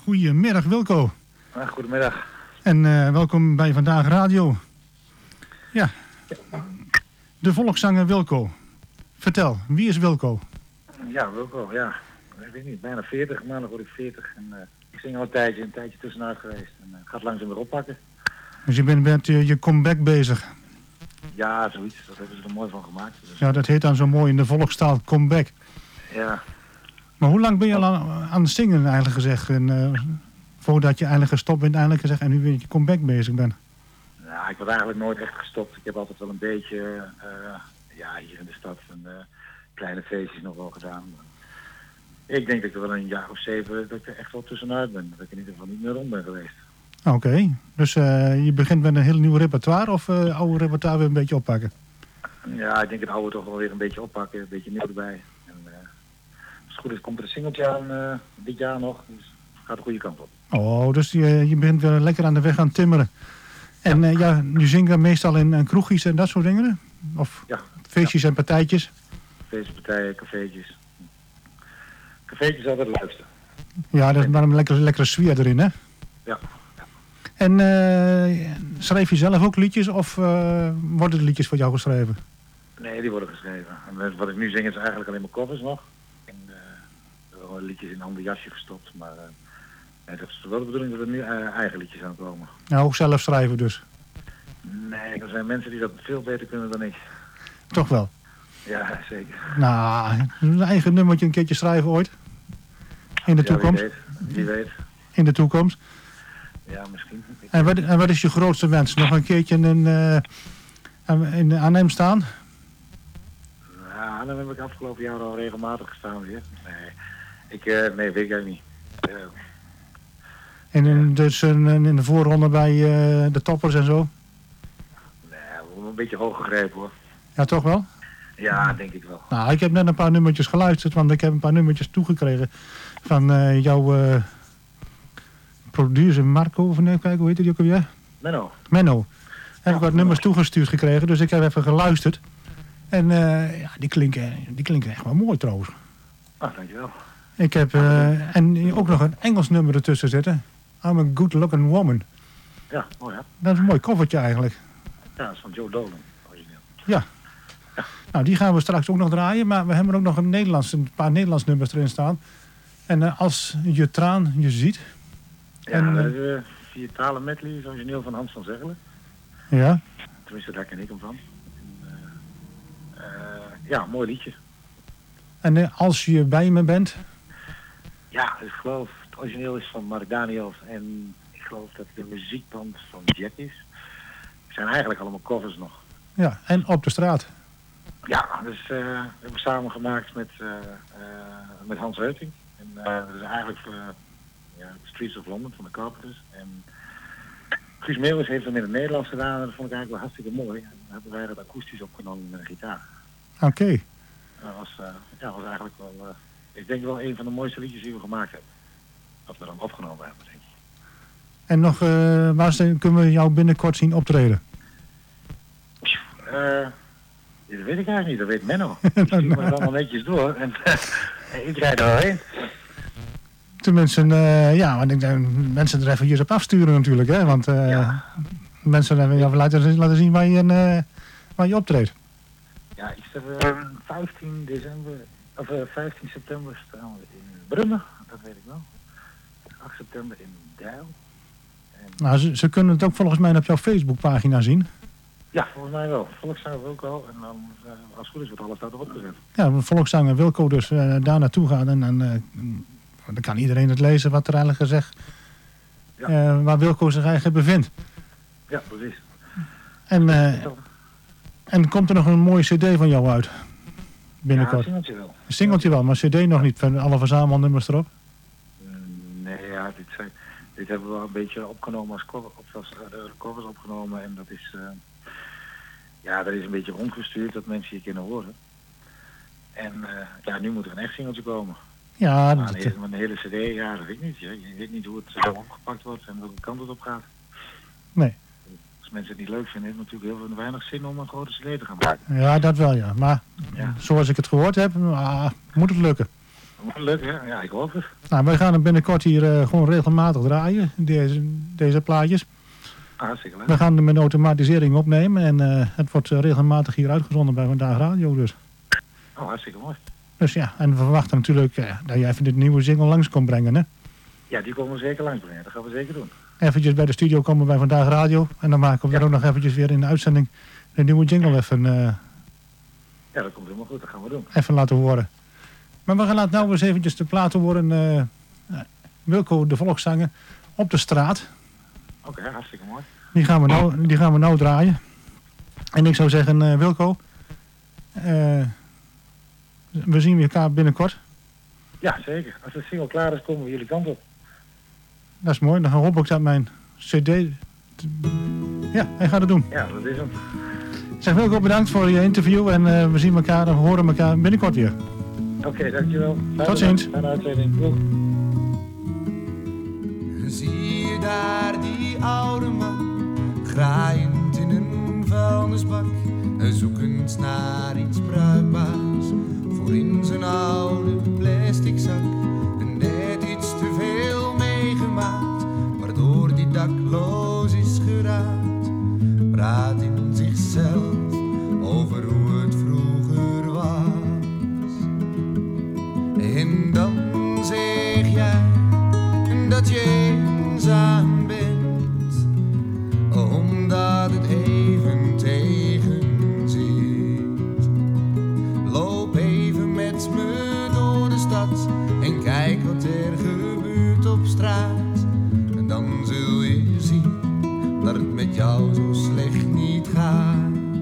Goedemiddag Wilco. Goedemiddag. En welkom bij Vandaag Radio. Ja, de volkszanger Wilco. Vertel, wie is Wilco? Ja, Wilco, ja. Ik weet niet, bijna 40. Maandag word ik 40. En ik zing al een tijdje tussenuit geweest. En gaat langzaam weer oppakken. Dus je bent met je comeback bezig? Ja, zoiets. Dat hebben ze er mooi van gemaakt. Dus... Ja, dat heet dan zo mooi in de volkstaal comeback. Ja. Maar hoe lang ben je al aan het zingen eigenlijk gezegd? En, voordat je eigenlijk gestopt bent eigenlijk gezegd en nu weer met je comeback bezig bent? Nou, ik was eigenlijk nooit echt gestopt. Ik heb altijd wel een beetje, hier in de stad kleine feestjes nog wel gedaan. Ik denk dat ik er wel een jaar of 7 dat ik er echt wel tussenuit ben. Dat ik in ieder geval niet meer rond ben geweest. Oké, dus je begint met een heel nieuw repertoire of oude repertoire weer een beetje oppakken? Ja, ik denk het oude toch wel weer een beetje oppakken, een beetje nieuw erbij. En als het goed is komt er een singeltje aan dit jaar nog, dus het gaat de goede kant op. Oh, dus je begint weer lekker aan de weg aan timmeren. En je zingt dan meestal in kroegjes en dat soort dingen? Of feestjes en partijtjes? Feestjes, partijen, cafeetjes. Cafeetjes altijd het leukste. Ja, dat is maar een lekkere sfeer erin, hè? Ja. En schrijf je zelf ook liedjes of worden de liedjes voor jou geschreven? Nee, die worden geschreven. En wat ik nu zing is eigenlijk alleen maar covers nog. En er worden liedjes in een ander jasje gestopt. Maar dat is wel de bedoeling dat er nu eigen liedjes aan komen. Nou, ook zelf schrijven dus? Nee, er zijn mensen die dat veel beter kunnen dan ik. Toch wel? Ja, zeker. Nou, een eigen nummertje een keertje schrijven ooit? In de toekomst? Wie weet. In de toekomst? Ja, misschien. En wat is je grootste wens? Nog een keertje in Arnhem staan? Ja, dan heb ik afgelopen jaar al regelmatig gestaan weer. Nee, weet ik niet. Dus in de voorronde bij de toppers en zo? Nee, een beetje hoog gegrepen hoor. Ja, toch wel? Ja, denk ik wel. Nou, ik heb net een paar nummertjes geluisterd, want ik heb een paar nummertjes toegekregen van jouw producer Marco, of nee, kijk, hoe heet die ook alweer? Menno. Heb ik wat nummers toegestuurd gekregen, dus ik heb even geluisterd. En die klinken echt wel mooi trouwens. Ah, dankjewel. Ik heb en ook nog een Engels nummer ertussen zitten. I'm a good looking woman. Ja, mooi hè? Dat is een mooi koffertje eigenlijk. Ja, dat is van Joe Dolan. Ja. Nou, die gaan we straks ook nog draaien, maar we hebben ook nog een paar Nederlands nummers erin staan. En als je traan je ziet. Ja, dat is 4 talen medley, is origineel van Hans van Zeggelen. Ja. Tenminste, daar ken ik hem van. Ja, mooi liedje. En als je bij me bent? Ja, ik geloof, het origineel is van Mark Daniels en ik geloof dat de muziekband van Jack is. Het zijn eigenlijk allemaal covers nog. Ja, en op de straat. Ja, dus we hebben samen gemaakt met Hans Heuting. En dat is eigenlijk Streets of London van de Carpenters. En Guus Meeuwis heeft hem in het Nederlands gedaan en dat vond ik eigenlijk wel hartstikke mooi. En dan hebben wij dat akoestisch opgenomen met een gitaar. Oké. Dat was eigenlijk wel, ik denk wel een van de mooiste liedjes die we gemaakt hebben. Dat we dan opgenomen hebben, denk ik. En nog, waar kunnen we jou binnenkort zien optreden? Dat weet ik eigenlijk niet, dat weet Menno. Die stuurt me allemaal netjes door en ik rijd er wel heen. Tenminste, want ik denk mensen er even op afsturen natuurlijk, hè? Want mensen even laten zien waar je optreedt. Ja, ik zeg 15 september staan we in Brummen, dat weet ik wel. 8 september in Deil. En... Nou, ze kunnen het ook volgens mij op jouw Facebookpagina zien. Ja, volgens mij wel. Volkszanger Wilco en dan als het goed is wordt alles daar erop gezet. Ja, volkszanger Wilco dus daar naartoe gaat en dan kan iedereen het lezen wat er eigenlijk gezegd waar Wilco zich eigenlijk bevindt. Ja, precies. En komt er nog een mooie cd van jou uit? Binnenkort? Ja, een singeltje wel. Een singeltje wel, maar cd nog niet, van alle verzamelnummers erop? Nee, ja, dit hebben we wel een beetje opgenomen als covers opgenomen en dat is... dat is een beetje rondgestuurd dat mensen je kunnen horen. En nu moet er een echt singeltje komen. Ja, maar een hele cd, ja, dat weet ik niet. Je weet niet hoe het opgepakt wordt en welke kant het op gaat. Nee. Als mensen het niet leuk vinden, heeft het natuurlijk heel weinig zin om een grote cd te gaan maken. Ja, dat wel ja. Maar zoals ik het gehoord heb, moet het lukken. Leuk, hè? Ja, ik hoop het. Nou, wij gaan hem binnenkort hier gewoon regelmatig draaien, deze plaatjes. Hartstikke leuk. We gaan hem met automatisering opnemen en het wordt regelmatig hier uitgezonden bij Vandaag Radio dus. Oh, hartstikke mooi. Dus ja, en we verwachten natuurlijk dat jij even dit nieuwe single langs komt brengen, hè? Ja, die komen we zeker langsbrengen. Dat gaan we zeker doen. Eventjes bij de studio komen bij Vandaag Radio en dan maken we er ook nog eventjes weer in de uitzending de nieuwe jingle even, Ja, dat komt helemaal goed. Dat gaan we doen. even laten horen. Maar we gaan laten nou eens eventjes de platen horen. Wilco de Volkszanger op de straat. Oké, hartstikke mooi. Die gaan we nou draaien. En ik zou zeggen, Wilco, we zien elkaar binnenkort. Ja, zeker. Als de single klaar is, komen we jullie kant op. Dat is mooi. Dan hoop ik dat mijn cd... Ja, hij gaat het doen. Ja, dat is hem. Ik zeg Wilco, bedankt voor je interview. En we zien elkaar en we horen elkaar binnenkort weer. Oké, dankjewel. Tot ziens. Fijne uitzending. Doeg. Zie je daar die oude man, graaiend in een vuilnisbak, zoekend naar iets bruikbaars voor in zijn oude plastic zak. Net iets te veel meegemaakt, waardoor die dakloos is geraakt. Praat in zichzelf over hoe het vroeger was. En dan zeg jij dat je eenzaam bent, omdat het even tegen zit. Loop even met me door de stad en kijk wat er gebeurt op straat. En dan zul je zien dat het met jou zo slecht niet gaat.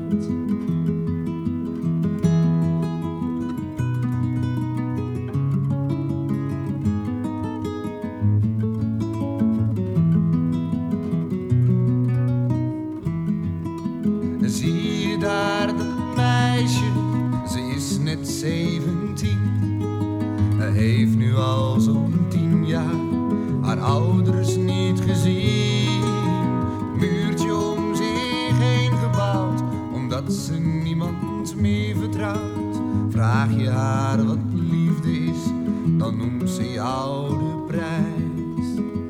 Zie je daar dat meisje, ze is net 17. Hij heeft nu al zo'n 10 jaar haar ouders niet gezien. Muurtje om zich heen gebouwd, omdat ze niemand meer vertrouwt. Vraag je haar wat liefde is, dan noemt ze jou de prijs.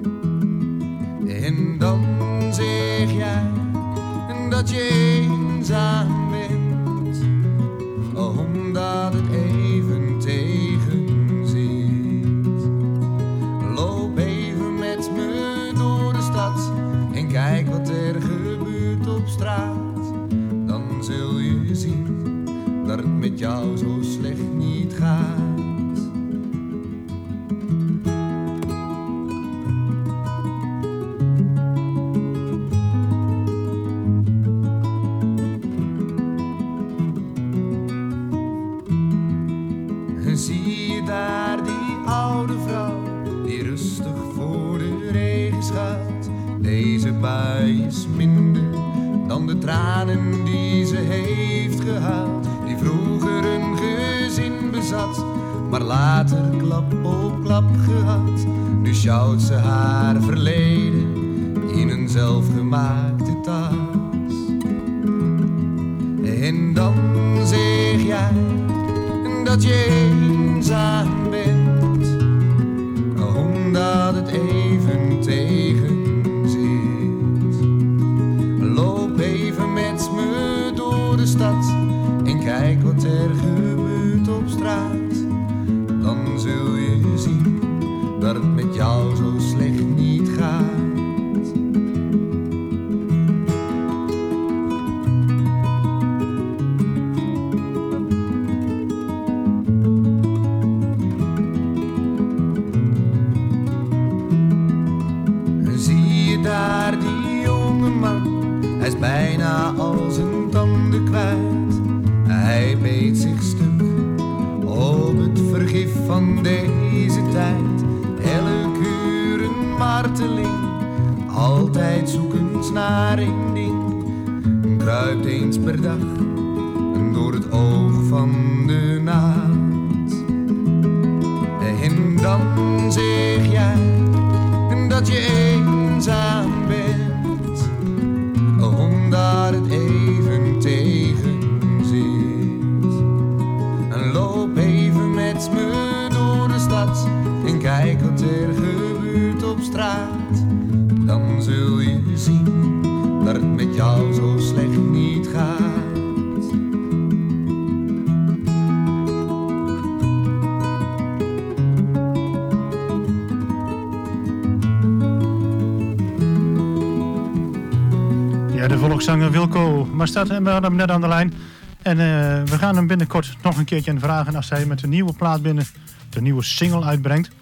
En dan zeg jij dat je eenzaam bent, omdat het even tegen zit. Loop even met me door de stad en kijk wat er gebeurt op straat. Dan zul je zien dat het met jou zo slecht niet gaat. Zie je daar die oude vrouw die rustig voor de regen schuilt. Deze bui is minder dan de tranen die ze heeft gehuild. Die vroeger een gezin bezat, maar later klap op klap gehad. Nu sjouwt ze haar verleden in een zelfgemaakte tas. En dan zeg jij dat je eenzaam bent, omdat het even tegen zit. Loop even met me door de stad en kijk wat er gebeurt op straat. Dan zul je zien dat het met jou zo slecht niet gaat. Bijna al zijn tanden kwijt. Hij beet zich stuk op het vergif van deze tijd. Elk uur een marteling, altijd zoekend naar één ding. Kruipt eens per dag door het oog van de nacht. En dan zeg jij dat je eenzaam bent, omdat het even tegen zit. En loop even met me door de gaat, dan zul je zien dat het met jou zo slecht niet gaat. Ja, de volkszanger Wilco Maestad, en we hadden hem net aan de lijn. En we gaan hem binnenkort nog een keertje vragen als hij met een nieuwe plaat de nieuwe single uitbrengt.